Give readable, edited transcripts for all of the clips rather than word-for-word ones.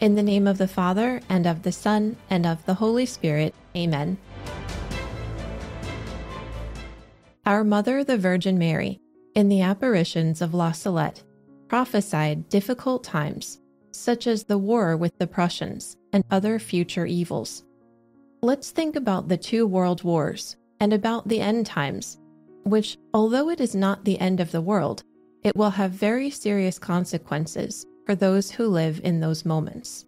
In the name of the Father, and of the Son, and of the Holy Spirit. Amen. Our Mother, the Virgin Mary, in the apparitions of La Salette, prophesied difficult times, such as the war with the Prussians and other future evils. Let's think about the 2 world wars and about the end times, which, although it is not the end of the world, it will have very serious consequences for those who live in those moments.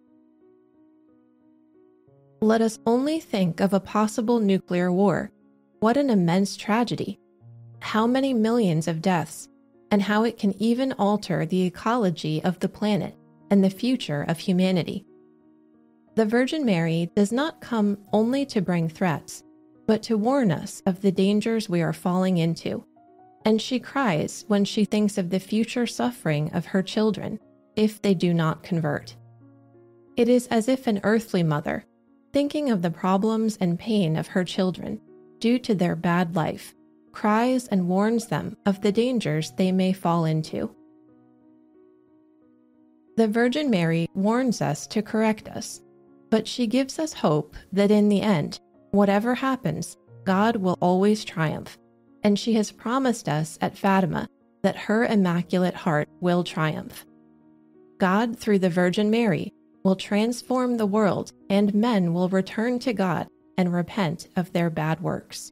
Let us only think of a possible nuclear war. What an immense tragedy! How many millions of deaths, and how it can even alter the ecology of the planet and the future of humanity. The Virgin Mary does not come only to bring threats, but to warn us of the dangers we are falling into, and she cries when she thinks of the future suffering of her children if they do not convert. It is as if an earthly mother, thinking of the problems and pain of her children due to their bad life, cries and warns them of the dangers they may fall into. The Virgin Mary warns us to correct us, but she gives us hope that in the end, whatever happens, God will always triumph, and she has promised us at Fatima that her Immaculate Heart will triumph. God, through the Virgin Mary, will transform the world, and men will return to God and repent of their bad works.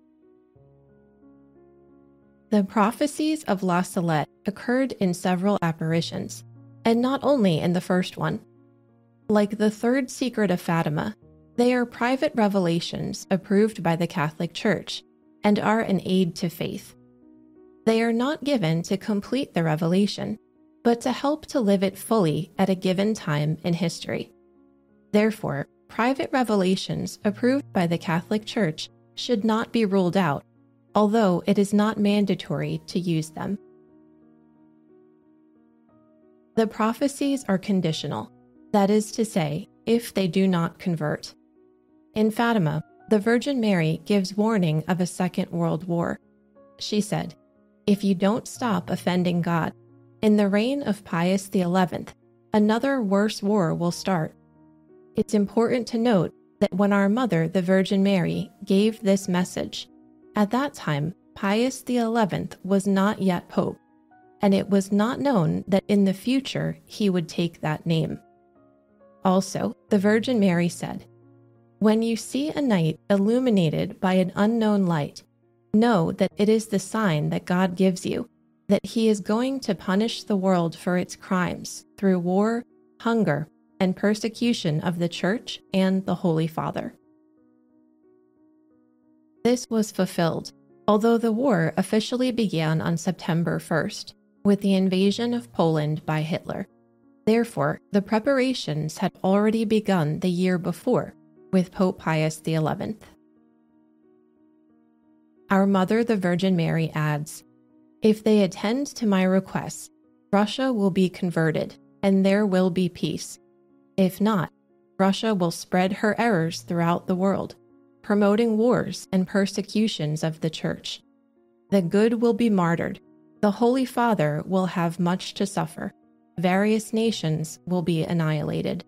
The prophecies of La Salette occurred in several apparitions, and not only in the first one. Like the third secret of Fatima, they are private revelations approved by the Catholic Church and are an aid to faith. They are not given to complete the revelation, but to help to live it fully at a given time in history. Therefore, private revelations approved by the Catholic Church should not be ruled out, although it is not mandatory to use them. The prophecies are conditional, that is to say, if they do not convert. In Fatima, the Virgin Mary gives warning of a second world war. She said, "If you don't stop offending God, in the reign of Pius XI, another worse war will start." It's important to note that when our Mother, the Virgin Mary, gave this message, at that time, Pius XI was not yet Pope, and it was not known that in the future he would take that name. Also, the Virgin Mary said, "When you see a night illuminated by an unknown light, know that it is the sign that God gives you, that he is going to punish the world for its crimes through war, hunger, and persecution of the Church and the Holy Father." This was fulfilled, although the war officially began on September 1st, with the invasion of Poland by Hitler. Therefore, the preparations had already begun the year before, with Pope Pius XI. Our Mother, the Virgin Mary, adds, "If they attend to my requests, Russia will be converted, and there will be peace. If not, Russia will spread her errors throughout the world, promoting wars and persecutions of the Church. The good will be martyred, the Holy Father will have much to suffer, various nations will be annihilated."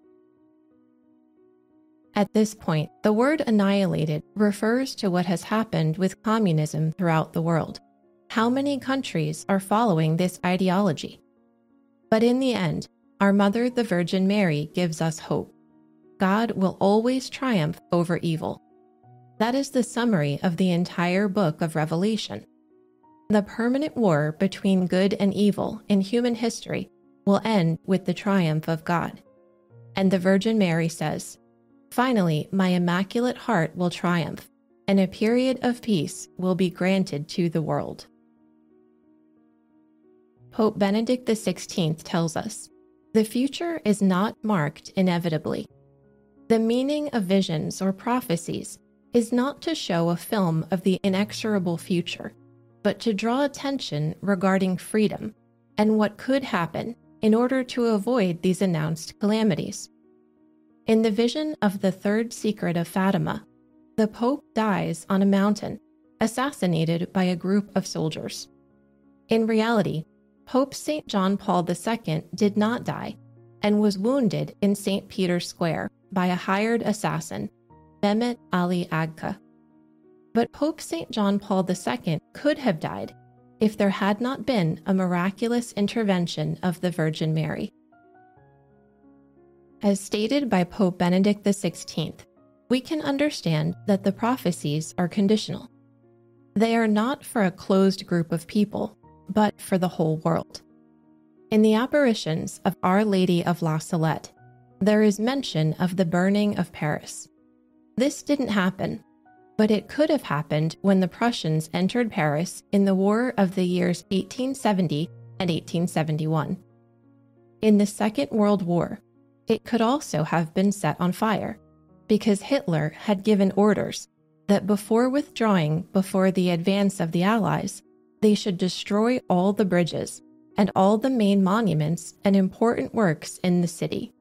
At this point, the word annihilated refers to what has happened with communism throughout the world. How many countries are following this ideology? But in the end, our Mother, the Virgin Mary, gives us hope. God will always triumph over evil. That is the summary of the entire book of Revelation. The permanent war between good and evil in human history will end with the triumph of God. And the Virgin Mary says, "Finally, my Immaculate Heart will triumph, and a period of peace will be granted to the world." Pope Benedict XVI tells us, "The future is not marked inevitably. The meaning of visions or prophecies is not to show a film of the inexorable future, but to draw attention regarding freedom and what could happen in order to avoid these announced calamities." In the vision of the third secret of Fatima, the Pope dies on a mountain, assassinated by a group of soldiers. In reality, Pope St. John Paul II did not die. and was wounded in St. Peter's Square by a hired assassin, Mehmet Ali Agca. But Pope St. John Paul II could have died if there had not been a miraculous intervention of the Virgin Mary. As stated by Pope Benedict XVI, we can understand that the prophecies are conditional. They are not for a closed group of people, but for the whole world. In the apparitions of Our Lady of La Salette, there is mention of the burning of Paris. This didn't happen, but it could have happened when the Prussians entered Paris in the War of the years 1870 and 1871. In the Second World War, it could also have been set on fire, because Hitler had given orders that before withdrawing before the advance of the Allies, they should destroy all the bridges and all the main monuments and important works in the city.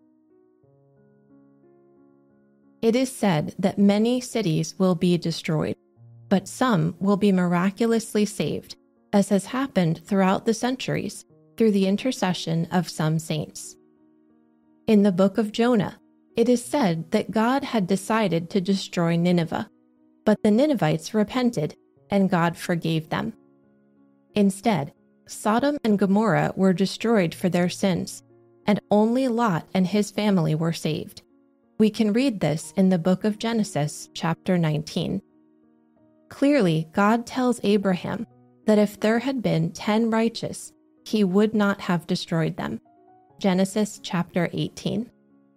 It is said that many cities will be destroyed, but some will be miraculously saved, as has happened throughout the centuries through the intercession of some saints. In the book of Jonah, it is said that God had decided to destroy Nineveh, but the Ninevites repented and God forgave them. Instead, Sodom and Gomorrah were destroyed for their sins, and only Lot and his family were saved. We can read this in the book of Genesis, chapter 19. Clearly, God tells Abraham that if there had been 10 righteous, he would not have destroyed them. Genesis chapter 18.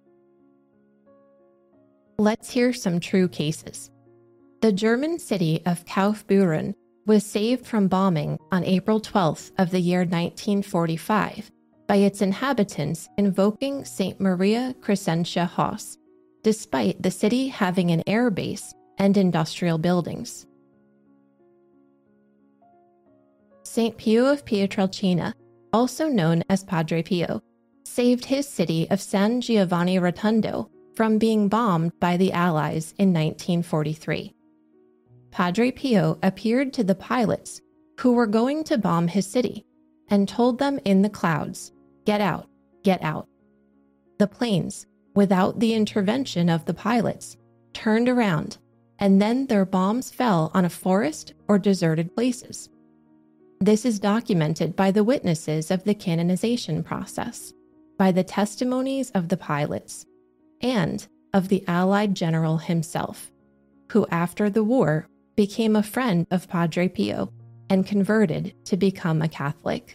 Let's hear some true cases. The German city of Kaufbeuren was saved from bombing on April 12th of the year 1945 by its inhabitants invoking St. Maria Crescentia Haus, despite the city having an air base and industrial buildings. St. Pio of Pietrelcina, also known as Padre Pio, saved his city of San Giovanni Rotondo from being bombed by the Allies in 1943. Padre Pio appeared to the pilots who were going to bomb his city and told them in the clouds, "Get out, get out." The planes, without the intervention of the pilots, turned around, and then their bombs fell on a forest or deserted places. This is documented by the witnesses of the canonization process, by the testimonies of the pilots, and of the Allied general himself, who after the war became a friend of Padre Pio and converted to become a Catholic.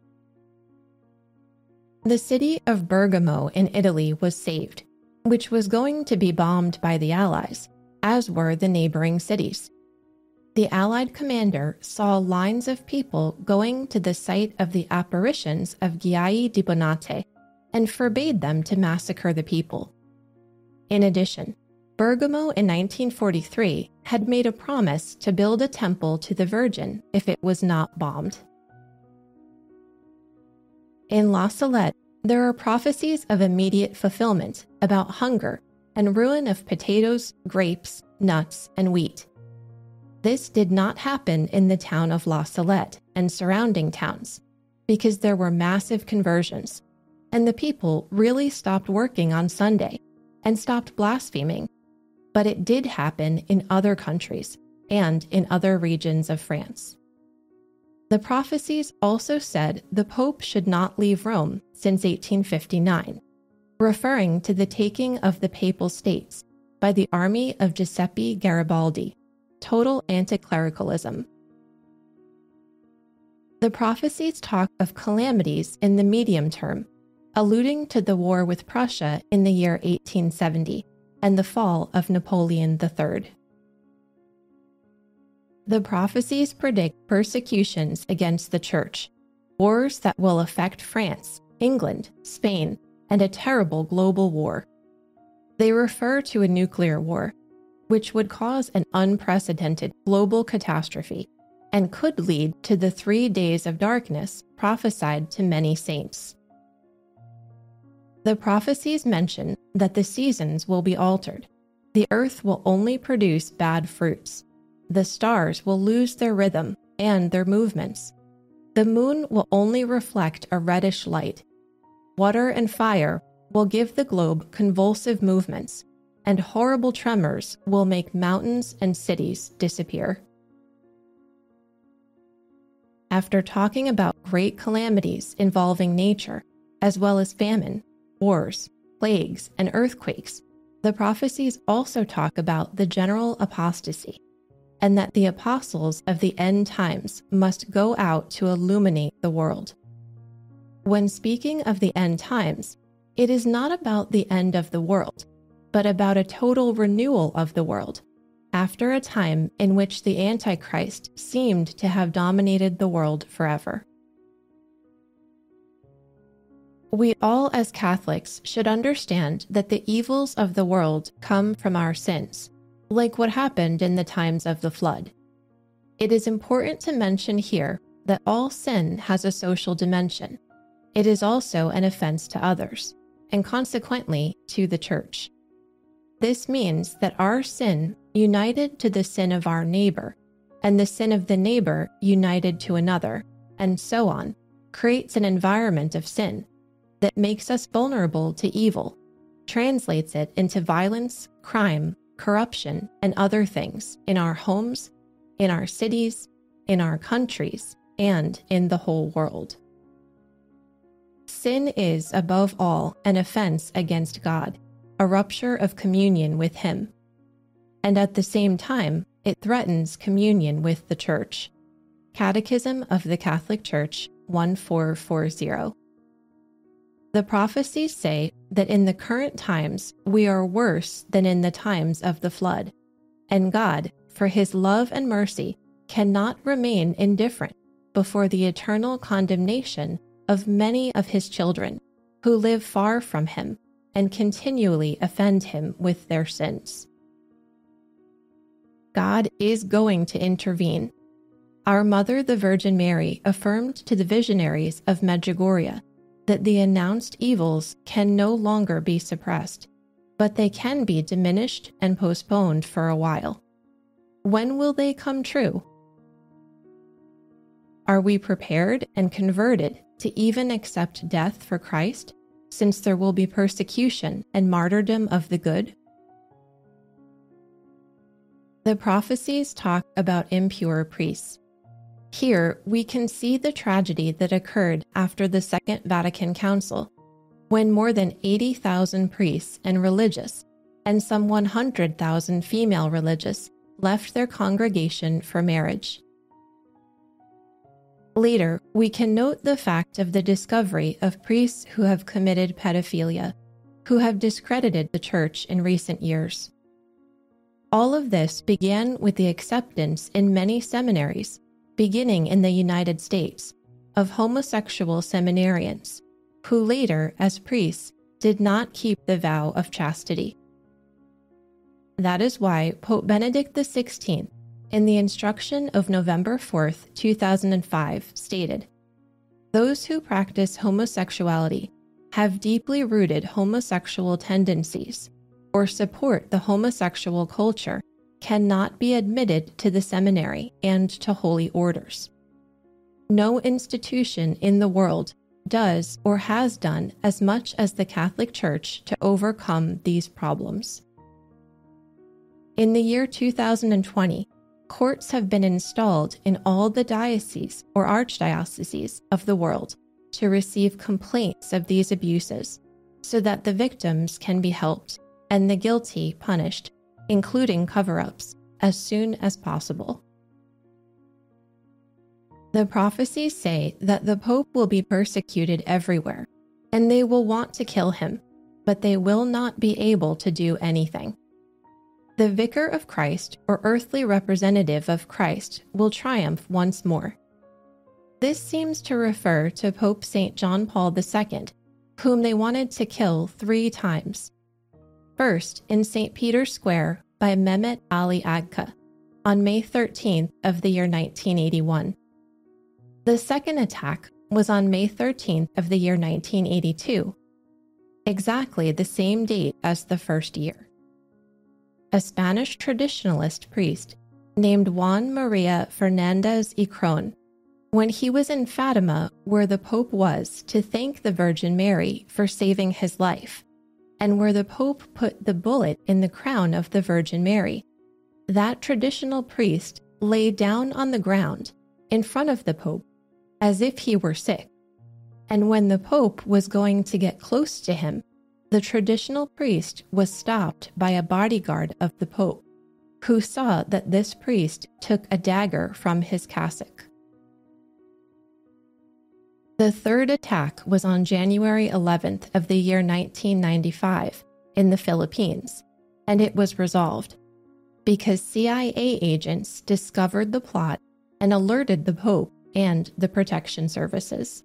The city of Bergamo in Italy was saved, which was going to be bombed by the Allies, as were the neighboring cities. The Allied commander saw lines of people going to the site of the apparitions of Ghiai di Bonate and forbade them to massacre the people. In addition, Bergamo in 1943 had made a promise to build a temple to the Virgin if it was not bombed. In La Salette, there are prophecies of immediate fulfillment about hunger and ruin of potatoes, grapes, nuts, and wheat. This did not happen in the town of La Salette and surrounding towns, because there were massive conversions, and the people really stopped working on Sunday and stopped blaspheming. But it did happen in other countries and in other regions of France. The prophecies also said the Pope should not leave Rome since 1859, referring to the taking of the Papal States by the army of Giuseppe Garibaldi, total anti-clericalism. The prophecies talk of calamities in the medium term, alluding to the war with Prussia in the year 1870 and the fall of Napoleon III. The prophecies predict persecutions against the Church, wars that will affect France, England, Spain, and a terrible global war. They refer to a nuclear war, which would cause an unprecedented global catastrophe and could lead to the 3 days of darkness prophesied to many saints. The prophecies mention that the seasons will be altered. The earth will only produce bad fruits. The stars will lose their rhythm and their movements. The moon will only reflect a reddish light. Water and fire will give the globe convulsive movements, and horrible tremors will make mountains and cities disappear. After talking about great calamities involving nature, as well as famine, wars, plagues, and earthquakes, the prophecies also talk about the general apostasy, and that the apostles of the end times must go out to illuminate the world. When speaking of the end times, it is not about the end of the world, but about a total renewal of the world, after a time in which the Antichrist seemed to have dominated the world forever. We all as Catholics should understand that the evils of the world come from our sins, like what happened in the times of the flood. It is important to mention here that all sin has a social dimension. It is also an offense to others, and consequently to the Church. This means that our sin united to the sin of our neighbor, and the sin of the neighbor united to another, and so on, creates an environment of sin that makes us vulnerable to evil, translates it into violence, crime, corruption, and other things in our homes, in our cities, in our countries, and in the whole world. Sin is, above all, an offense against God, a rupture of communion with Him. And at the same time, it threatens communion with the Church. Catechism of the Catholic Church 1440. The prophecies say that in the current times we are worse than in the times of the flood, and God, for His love and mercy, cannot remain indifferent before the eternal condemnation of many of His children who live far from Him and continually offend Him with their sins. God is going to intervene. Our Mother, the Virgin Mary, affirmed to the visionaries of Medjugorje that the announced evils can no longer be suppressed, but they can be diminished and postponed for a while. When will they come true? Are we prepared and converted to even accept death for Christ, since there will be persecution and martyrdom of the good? The prophecies talk about impure priests. Here, we can see the tragedy that occurred after the Second Vatican Council, when more than 80,000 priests and religious, and some 100,000 female religious, left their congregation for marriage. Later, we can note the fact of the discovery of priests who have committed pedophilia, who have discredited the Church in recent years. All of this began with the acceptance in many seminaries, beginning in the United States, of homosexual seminarians, who later, as priests, did not keep the vow of chastity. That is why Pope Benedict XVI, in the instruction of November 4, 2005, stated, "Those who practice homosexuality have deeply rooted homosexual tendencies or support the homosexual culture cannot be admitted to the seminary and to holy orders. No institution in the world does or has done as much as the Catholic Church to overcome these problems." In the year 2020, courts have been installed in all the dioceses or archdioceses of the world to receive complaints of these abuses, so that the victims can be helped and the guilty punished, including cover-ups, as soon as possible. The prophecies say that the Pope will be persecuted everywhere, and they will want to kill him, but they will not be able to do anything. The Vicar of Christ, or earthly representative of Christ, will triumph once more. This seems to refer to Pope St. John Paul II, whom they wanted to kill 3 times. First, in St. Peter's Square by Mehmet Ali Agca, on May 13th of the year 1981. The second attack was on May 13th of the year 1982, exactly the same date as the first year. A Spanish traditionalist priest named Juan Maria Fernandez y Cron, when he was in Fatima where the Pope was to thank the Virgin Mary for saving his life, and where the Pope put the bullet in the crown of the Virgin Mary, that traditional priest lay down on the ground in front of the Pope as if he were sick. And when the Pope was going to get close to him, the traditional priest was stopped by a bodyguard of the Pope, who saw that this priest took a dagger from his cassock. The third attack was on January 11th of the year 1995 in the Philippines, and it was resolved because CIA agents discovered the plot and alerted the Pope and the protection services.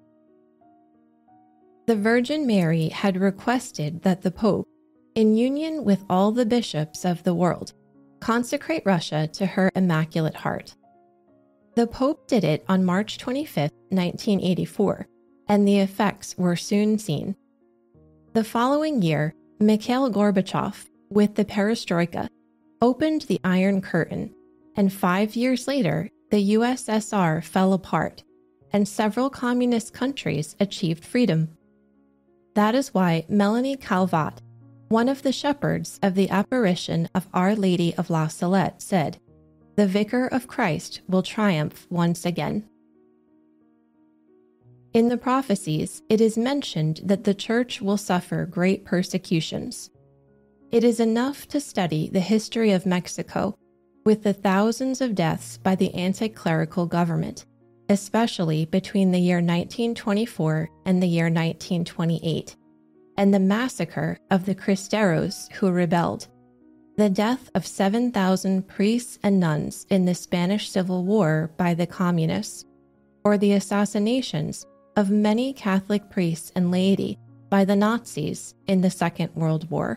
The Virgin Mary had requested that the Pope, in union with all the bishops of the world, consecrate Russia to her Immaculate Heart. The Pope did it on March 25, 1984, and the effects were soon seen. The following year, Mikhail Gorbachev, with the Perestroika, opened the Iron Curtain, and 5 years later, the USSR fell apart, and several communist countries achieved freedom. That is why Melanie Calvat, one of the shepherds of the apparition of Our Lady of La Salette, said, "The Vicar of Christ will triumph once again." In the prophecies, it is mentioned that the Church will suffer great persecutions. It is enough to study the history of Mexico with the thousands of deaths by the anti-clerical government, especially between the year 1924 and the year 1928, and the massacre of the Cristeros who rebelled, the death of 7,000 priests and nuns in the Spanish Civil War by the communists, or the assassinations of many Catholic priests and laity by the Nazis in the Second World War.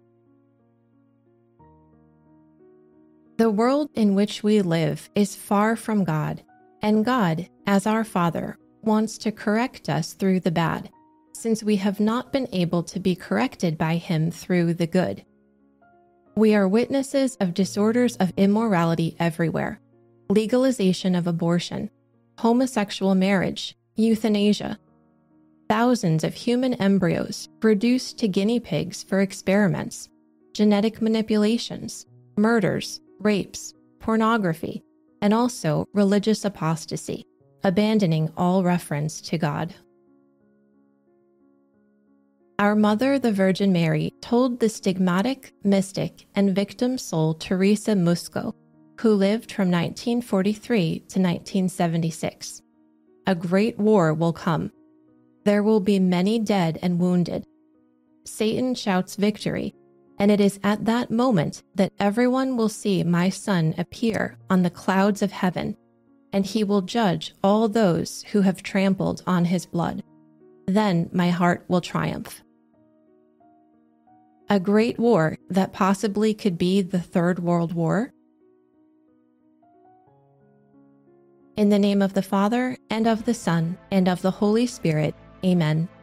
The world in which we live is far from God, and God, as our Father, wants to correct us through the bad, since we have not been able to be corrected by Him through the good. We are witnesses of disorders of immorality everywhere, legalization of abortion, homosexual marriage, euthanasia, thousands of human embryos reduced to guinea pigs for experiments, genetic manipulations, murders, rapes, pornography, and also religious apostasy, abandoning all reference to God. Our Mother, the Virgin Mary, told the stigmatic, mystic, and victim soul Teresa Musco, who lived from 1943 to 1976, "A great war will come. There will be many dead and wounded. Satan shouts victory, and it is at that moment that everyone will see my Son appear on the clouds of heaven, and he will judge all those who have trampled on his blood. Then my heart will triumph." A great war that possibly could be the Third World War? In the name of the Father, and of the Son, and of the Holy Spirit, Amen.